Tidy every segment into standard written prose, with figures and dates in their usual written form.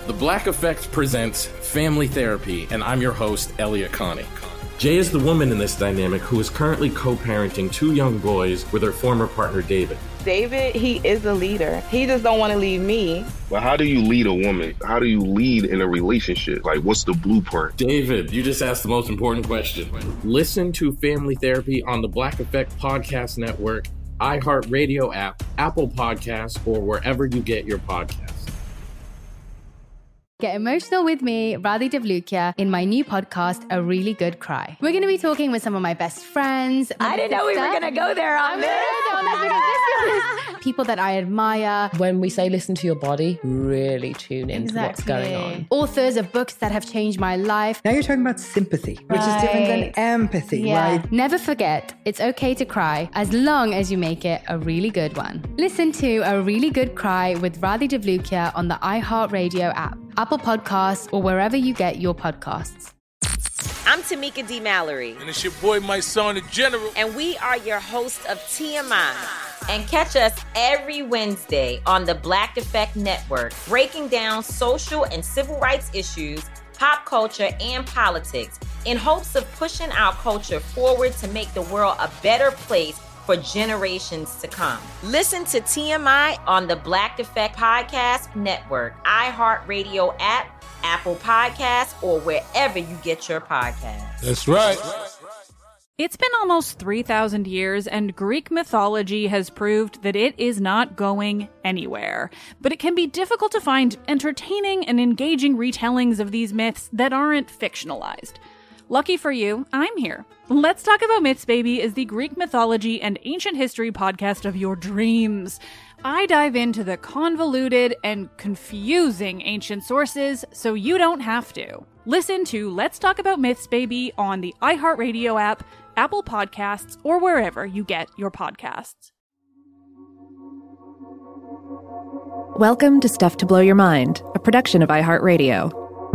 The Black Effect presents Family Therapy, and I'm your host, Elliot Connie. Jay is the woman in this dynamic who is currently co-parenting 2 young boys with her former partner, David. David, he is a leader. He just don't want to leave me. But how do you lead a woman? How do you lead in a relationship? Like, what's the blueprint? David, you just asked the most important question. Listen to Family Therapy on the Black Effect Podcast Network, iHeartRadio app, Apple Podcasts, or wherever you get your podcasts. Get emotional with me, Radhi Devlukia, in my new podcast, A Really Good Cry. We're going to be talking with some of my best friends. I didn't know we were going to go there on this. People that I admire. When we say listen to your body, really tune into what's going on. Authors of books that have changed my life. Now you're talking about sympathy, which is different than empathy, right? Never forget, it's okay to cry as long as you make it a really good one. Listen to A Really Good Cry with Radhi Devlukia on the iHeartRadio app, Apple Podcasts, or wherever you get your podcasts. I'm Tamika D. Mallory. And it's your boy, my son, the General. And we are your hosts of TMI. And catch us every Wednesday on the Black Effect Network, breaking down social and civil rights issues, pop culture, and politics in hopes of pushing our culture forward to make the world a better place for generations to come. Listen to TMI on the Black Effect Podcast Network, iHeartRadio app, Apple Podcasts, or wherever you get your podcasts. That's right. It's been almost 3,000 years, and Greek mythology has proved that it is not going anywhere. But it can be difficult to find entertaining and engaging retellings of these myths that aren't fictionalized. Lucky for you, I'm here. Let's Talk About Myths, Baby is the Greek mythology and ancient history podcast of your dreams. I dive into the convoluted and confusing ancient sources so you don't have to. Listen to Let's Talk About Myths, Baby on the iHeartRadio app, Apple Podcasts, or wherever you get your podcasts. Welcome to Stuff to Blow Your Mind, a production of iHeartRadio.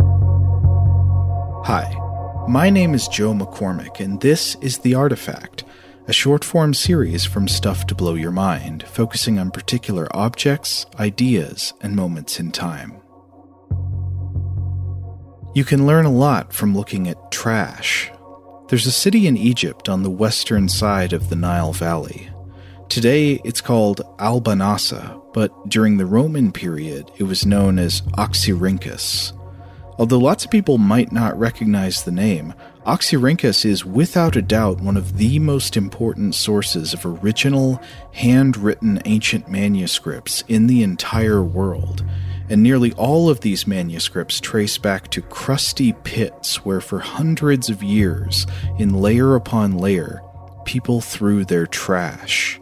Hi. My name is Joe McCormick, and this is The Artifact, a short-form series from Stuff to Blow Your Mind, focusing on particular objects, ideas, and moments in time. You can learn a lot from looking at trash. There's a city in Egypt on the western side of the Nile Valley. Today, it's called Al-Banasa, but during the Roman period, it was known as Oxyrhynchus. Although lots of people might not recognize the name, Oxyrhynchus is without a doubt one of the most important sources of original, handwritten ancient manuscripts in the entire world, and nearly all of these manuscripts trace back to crusty pits where for hundreds of years, in layer upon layer, people threw their trash.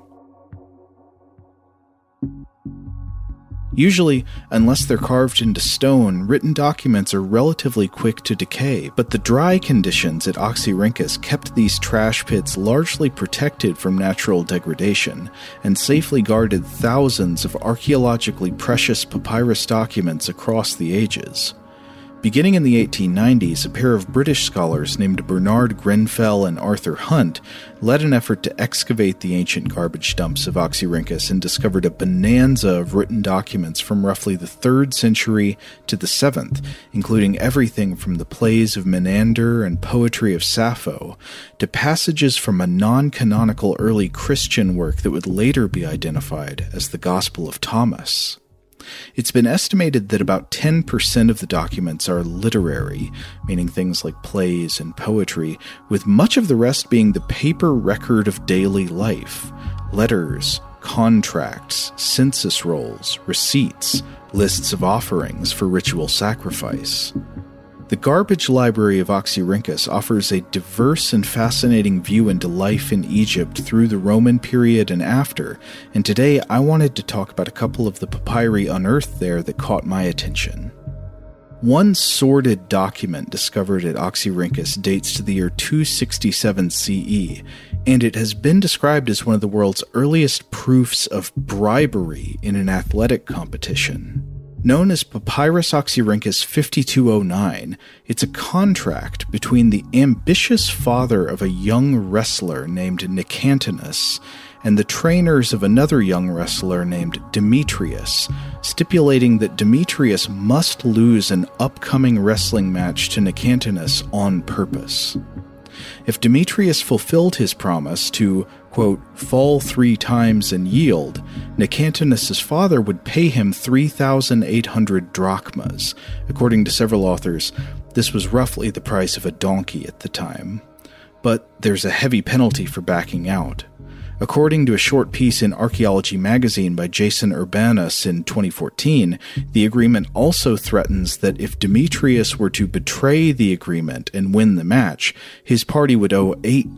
Usually, unless they're carved into stone, written documents are relatively quick to decay, but the dry conditions at Oxyrhynchus kept these trash pits largely protected from natural degradation, and safely guarded thousands of archaeologically precious papyrus documents across the ages. Beginning in the 1890s, a pair of British scholars named Bernard Grenfell and Arthur Hunt led an effort to excavate the ancient garbage dumps of Oxyrhynchus and discovered a bonanza of written documents from roughly the 3rd century to the 7th, including everything from the plays of Menander and poetry of Sappho to passages from a non-canonical early Christian work that would later be identified as the Gospel of Thomas. It's been estimated that about 10% of the documents are literary, meaning things like plays and poetry, with much of the rest being the paper record of daily life: letters, contracts, census rolls, receipts, lists of offerings for ritual sacrifice. The garbage library of Oxyrhynchus offers a diverse and fascinating view into life in Egypt through the Roman period and after, and today I wanted to talk about a couple of the papyri unearthed there that caught my attention. One sordid document discovered at Oxyrhynchus dates to the year 267 CE, and it has been described as one of the world's earliest proofs of bribery in an athletic competition. Known as Papyrus Oxyrhynchus 5209, it's a contract between the ambitious father of a young wrestler named Nicantinus and the trainers of another young wrestler named Demetrius, stipulating that Demetrius must lose an upcoming wrestling match to Nicantinus on purpose. If Demetrius fulfilled his promise to, quote, fall 3 times and yield, Nicantinus' father would pay him 3,800 drachmas. According to several authors, this was roughly the price of a donkey at the time. But there's a heavy penalty for backing out. According to a short piece in Archaeology magazine by Jason Urbanus in 2014, the agreement also threatens that if Demetrius were to betray the agreement and win the match, his party would owe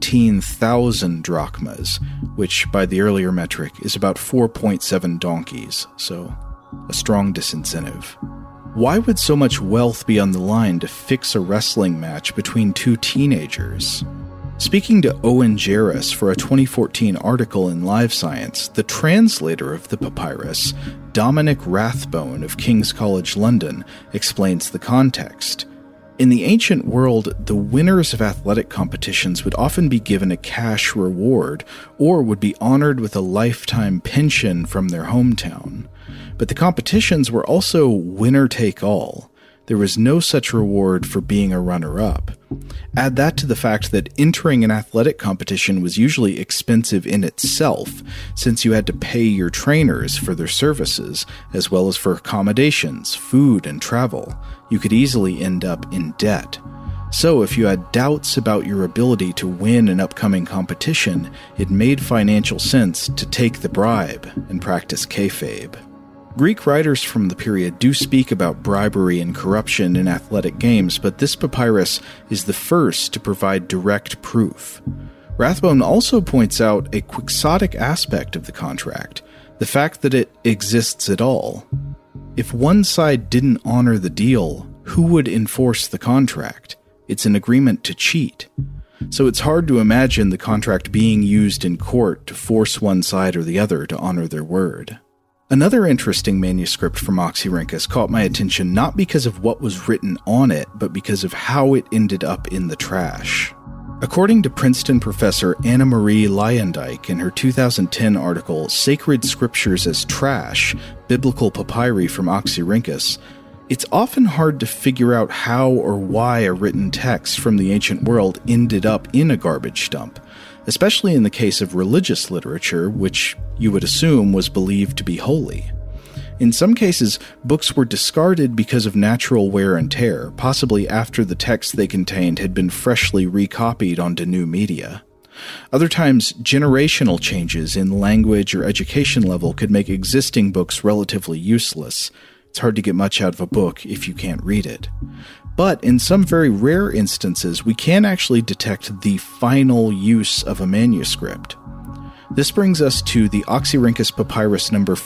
18,000 drachmas, which by the earlier metric is about 4.7 donkeys, so a strong disincentive. Why would so much wealth be on the line to fix a wrestling match between 2 teenagers? Speaking to Owen Jarvis for a 2014 article in Live Science, the translator of the papyrus, Dominic Rathbone of King's College London, explains the context. In the ancient world, the winners of athletic competitions would often be given a cash reward or would be honored with a lifetime pension from their hometown. But the competitions were also winner-take-all. There was no such reward for being a runner-up. Add that to the fact that entering an athletic competition was usually expensive in itself, since you had to pay your trainers for their services, as well as for accommodations, food, and travel. You could easily end up in debt. So if you had doubts about your ability to win an upcoming competition, it made financial sense to take the bribe and practice kayfabe. Greek writers from the period do speak about bribery and corruption in athletic games, but this papyrus is the first to provide direct proof. Rathbone also points out a quixotic aspect of the contract, the fact that it exists at all. If one side didn't honor the deal, who would enforce the contract? It's an agreement to cheat. So it's hard to imagine the contract being used in court to force one side or the other to honor their word. Another interesting manuscript from Oxyrhynchus caught my attention not because of what was written on it, but because of how it ended up in the trash. According to Princeton professor Anna Marie Leyendijk in her 2010 article, Sacred Scriptures as Trash, Biblical Papyri from Oxyrhynchus, it's often hard to figure out how or why a written text from the ancient world ended up in a garbage dump, especially in the case of religious literature, which you would assume was believed to be holy. In some cases, books were discarded because of natural wear and tear, possibly after the text they contained had been freshly recopied onto new media. Other times, generational changes in language or education level could make existing books relatively useless. It's hard to get much out of a book if you can't read it. But in some very rare instances, we can actually detect the final use of a manuscript. This brings us to the Oxyrhynchus Papyrus number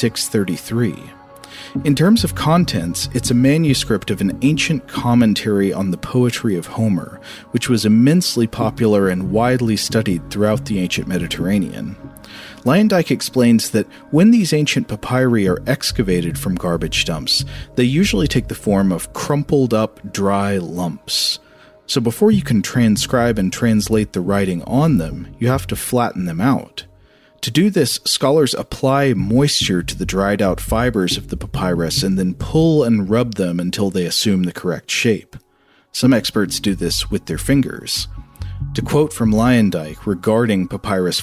4633. In terms of contents, it's a manuscript of an ancient commentary on the poetry of Homer, which was immensely popular and widely studied throughout the ancient Mediterranean. Leyendijk explains that when these ancient papyri are excavated from garbage dumps, they usually take the form of crumpled up, dry lumps. So before you can transcribe and translate the writing on them, you have to flatten them out. To do this, scholars apply moisture to the dried out fibers of the papyrus and then pull and rub them until they assume the correct shape. Some experts do this with their fingers. To quote from Leyendijk regarding Papyrus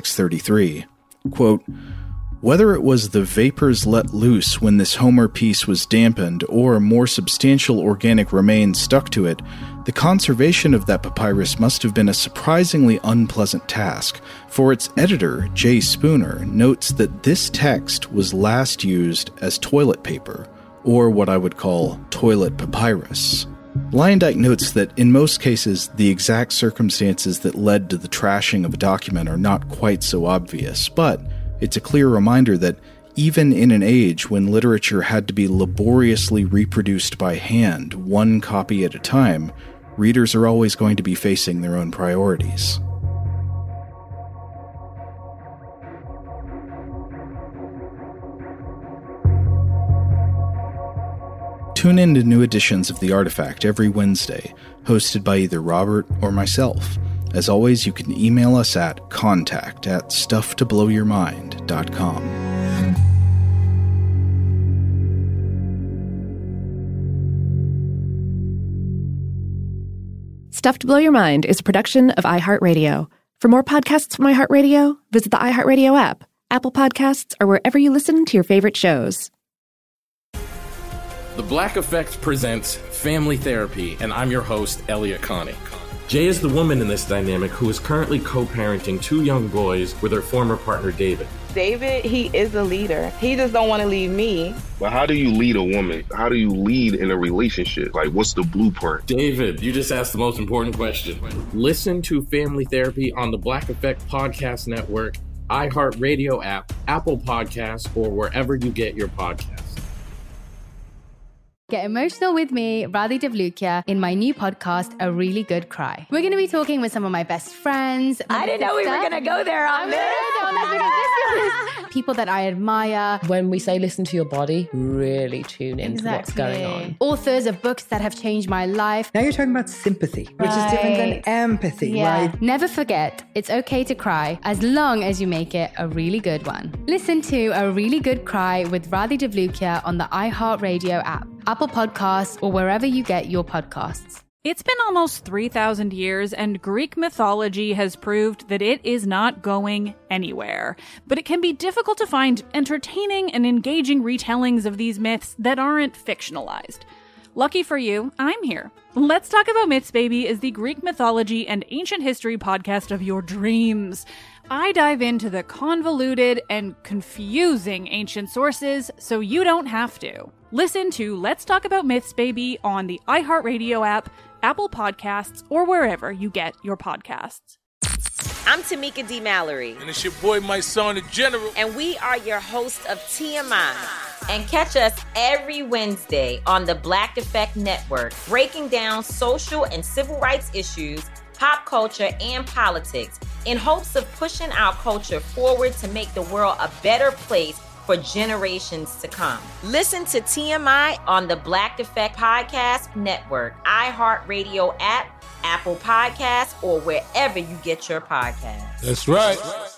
4633, quote, "Whether it was the vapors let loose when this Homer piece was dampened or more substantial organic remains stuck to it, the conservation of that papyrus must have been a surprisingly unpleasant task, for its editor, J. Spooner, notes that this text was last used as toilet paper, or what I would call toilet papyrus." Leyendijk notes that in most cases, the exact circumstances that led to the trashing of a document are not quite so obvious, but it's a clear reminder that even in an age when literature had to be laboriously reproduced by hand, one copy at a time, readers are always going to be facing their own priorities. Tune in to new editions of The Artifact every Wednesday, hosted by either Robert or myself. As always, you can email us at contact@stufftoblowyourmind.com. Stuff to Blow Your Mind is a production of iHeartRadio. For more podcasts from iHeartRadio, visit the iHeartRadio app, Apple Podcasts, or wherever you listen to your favorite shows. The Black Effect presents Family Therapy, and I'm your host, Elliot Connie. Jay is the woman in this dynamic who is currently co-parenting 2 young boys with her former partner, David. David, he is a leader. He just don't want to leave me. But how do you lead a woman? How do you lead in a relationship? Like, what's the blueprint? David, you just asked the most important question. Listen to Family Therapy on the Black Effect Podcast Network, iHeart Radio app, Apple Podcasts, or wherever you get your podcasts. Get emotional with me, Radhi Devlukia, in my new podcast, A Really Good Cry. We're going to be talking with some of my best friends. I didn't know we were going to go there on this. People that I admire. When we say listen to your body, really tune into what's going on. Authors of books that have changed my life. Now you're talking about sympathy, which is different than empathy, right? Never forget, it's okay to cry as long as you make it a really good one. Listen to A Really Good Cry with Radhi Devlukia on the iHeart Radio app, Apple Podcasts, or wherever you get your podcasts. It's been almost 3,000 years, and Greek mythology has proved that it is not going anywhere. But it can be difficult to find entertaining and engaging retellings of these myths that aren't fictionalized. Lucky for you, I'm here. Let's Talk About Myths, Baby is the Greek mythology and ancient history podcast of your dreams. I dive into the convoluted and confusing ancient sources so you don't have to. Listen to Let's Talk About Myths, Baby on the iHeartRadio app, Apple Podcasts, or wherever you get your podcasts. I'm Tamika D. Mallory. And it's your boy, my son, the General. And we are your hosts of TMI. And catch us every Wednesday on the Black Effect Network, breaking down social and civil rights issues, pop culture, and politics in hopes of pushing our culture forward to make the world a better place for generations to come. Listen to TMI on the Black Effect Podcast Network, iHeartRadio app, Apple Podcasts, or wherever you get your podcasts. That's right.